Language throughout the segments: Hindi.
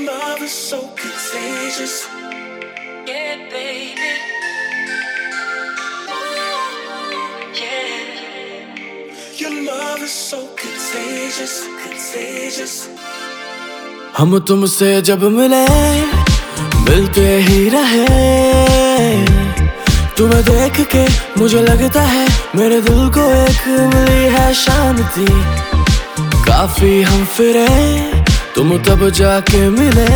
love is so contagious. Yeah, baby. Ooh, yeah. Your love is so contagious, contagious. हम तुमसे जब मिले मिलते ही रहे, तुम्हें देख के मुझे लगता है मेरे दिल को एक मिली है शांति। काफी हम फिरे तुम तब जाके मिले,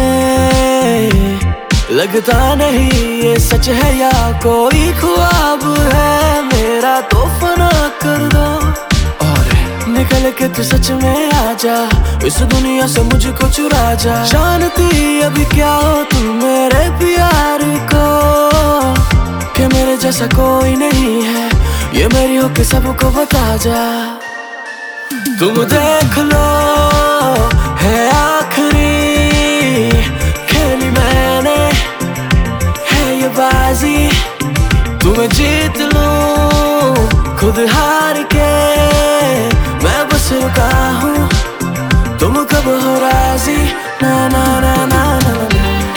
लगता नहीं ये सच है या कोई ख्वाब है मेरा, तोहफा ना कर दो और निकल के तू सच में आ जा, इस दुनिया से मुझको चुरा जा। जानती अभी क्या हो तुम मेरे प्यार को, कि मेरे जैसा कोई नहीं है, ये मेरी हो के सबको बता जा। तुम देख लो है आखिरी खेली मैंने है ये बाजी, तुम्हें जीत लूं खुद हार के मैं बस रुका हूँ, तुम कब हो राजी ना ना ना ना ना ना।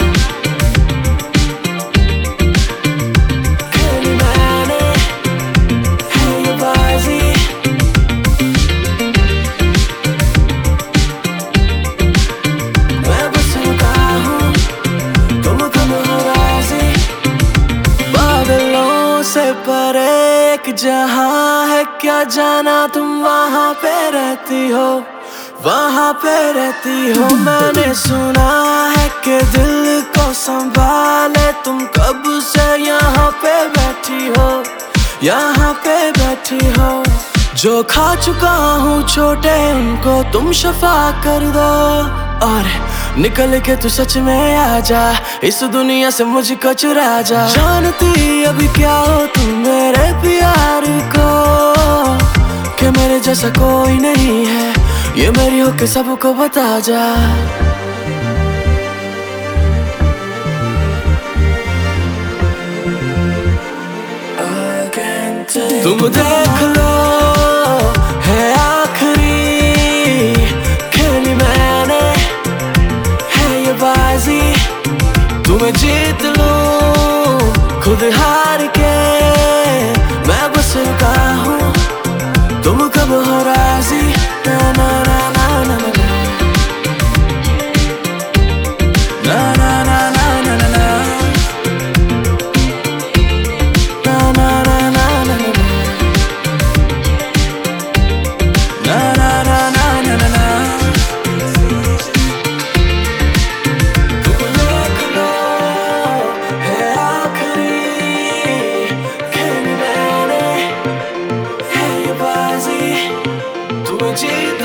से परे एक जहां है, क्या जाना तुम वहां पे रहती हो, वहां पे रहती हो। मैंने सुना है कि दिल को संभाले तुम कब से यहाँ पे बैठी हो, यहाँ पे बैठी हो। जो खा चुका हूँ छोटे उनको तुम शफा कर दो और निकल के तू सच में आ जा, इस दुनिया से मुझको चुरा जा। जानती अभी क्या हो तुम मेरे प्यार को, कि मेरे जैसा कोई नहीं है, ये मेरी हो के सबको बता जा। तुम देख लो है आखिरी खेली मैंने है ये बाजी, तुम्हें जीत लूं खुद हार के मैं बस रुका हूँ, तुम कब हो राजी ना ना ना ना ना ना ना ना ना ना ना ना ना। Jesus.